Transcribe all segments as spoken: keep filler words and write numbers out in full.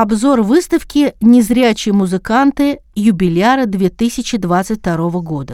Обзор выставки «Незрячие музыканты. Юбиляра две тысячи двадцать второго года».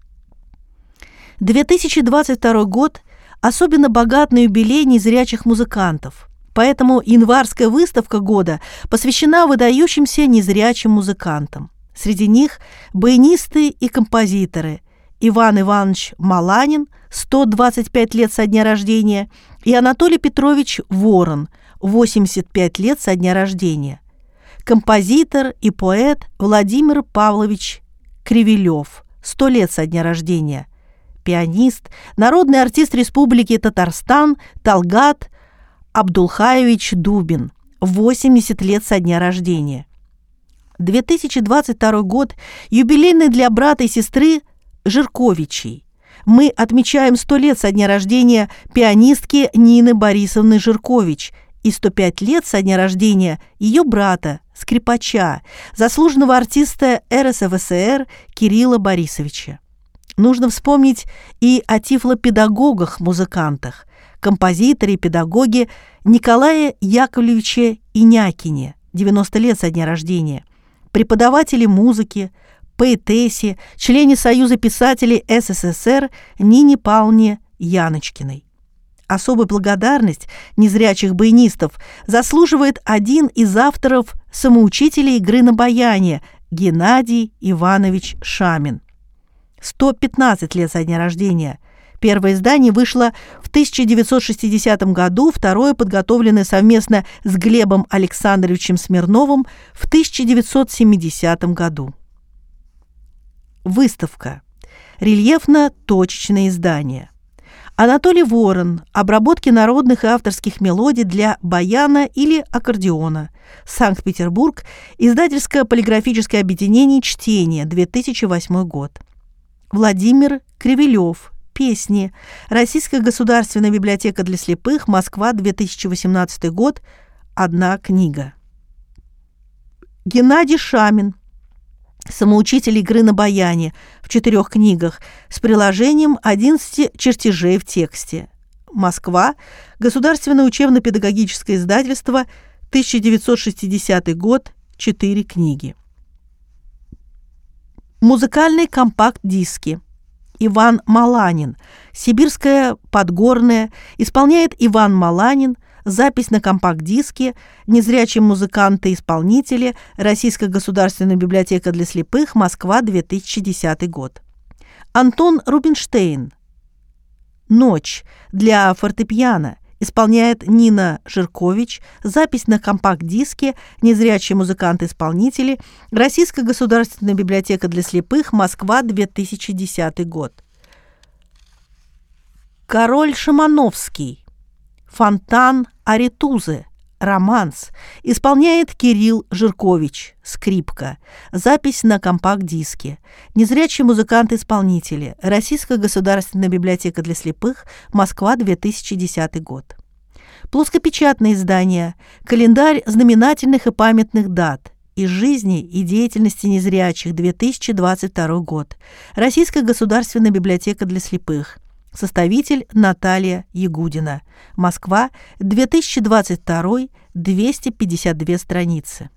две тысячи двадцать второй год особенно богат на юбилей незрячих музыкантов, поэтому январская выставка года посвящена выдающимся незрячим музыкантам. Среди них баянисты и композиторы Иван Иванович Маланин, сто двадцать пять лет со дня рождения, и Анатолий Петрович Ворон, восемьдесят пять лет со дня рождения. Композитор и поэт Владимир Павлович Кривилев, сто лет со дня рождения. Пианист, народный артист Республики Татарстан Талгат Абдулхаевич Дубин, восемьдесят лет со дня рождения. две тысячи двадцать второй год юбилейный для брата и сестры Жирковичей. Мы отмечаем сто лет со дня рождения пианистки Нины Борисовны Жиркович и сто пять лет со дня рождения ее брата, скрипача, заслуженного артиста эр эс эф эс ер Кирилла Борисовича. Нужно вспомнить и о тифлопедагогах-музыкантах, композиторе и педагоге Николае Яковлевиче Инякине, девяносто лет со дня рождения, преподавателе музыки, поэтессе, члене Союза писателей эс эс эс эр Нине Павловне Яночкиной. Особую благодарность незрячих баянистов заслуживает один из авторов самоучителей игры на баяне Геннадий Иванович Шамин. сто пятнадцать лет со дня рождения. Первое издание вышло в тысяча девятьсот шестидесятом году, второе подготовленное совместно с Глебом Александровичем Смирновым в тысяча девятьсот семидесятом году. Выставка. Рельефно-точечное издание. Анатолий Ворон. Обработки народных и авторских мелодий для баяна или аккордеона. Санкт-Петербург. Издательское полиграфическое объединение «Чтение», две тысячи восьмой год. Владимир Кривилев. Песни. Российская государственная библиотека для слепых. Москва, две тысячи восемнадцатый год. Одна книга. Геннадий Шамин. Самоучитель игры на баяне в четырех книгах с приложением одиннадцати чертежей в тексте. Москва. Государственное учебно-педагогическое издательство, тысяча девятьсот шестидесятый год. Четыре книги. Музыкальные компакт-диски. Иван Маланин. Сибирская Подгорная. Исполняет Иван Маланин. Запись на компакт-диске. Незрячие музыканты-исполнители. Российская государственная библиотека для слепых. Москва, две тысячи десятый год. Антон Рубинштейн. «Ночь» для фортепиано. Исполняет Нина Жиркович. Запись на компакт-диске. Незрячие музыканты-исполнители. Российская государственная библиотека для слепых. Москва, две тысячи десятый год. Король Шимановский. Фонтан Аретузы. Романс. Исполняет Кирилл Жиркович. Скрипка. Запись на компакт-диске. Незрячие музыканты-исполнители. Российская государственная библиотека для слепых. Москва, две тысячи десятый год. Плоскопечатное издание. Календарь знаменательных и памятных дат. Из жизни и деятельности незрячих. две тысячи двадцать второй год. Российская государственная библиотека для слепых. Составитель Наталья Ягудина. Москва, две тысячи двадцать второй, двести пятьдесят две страницы.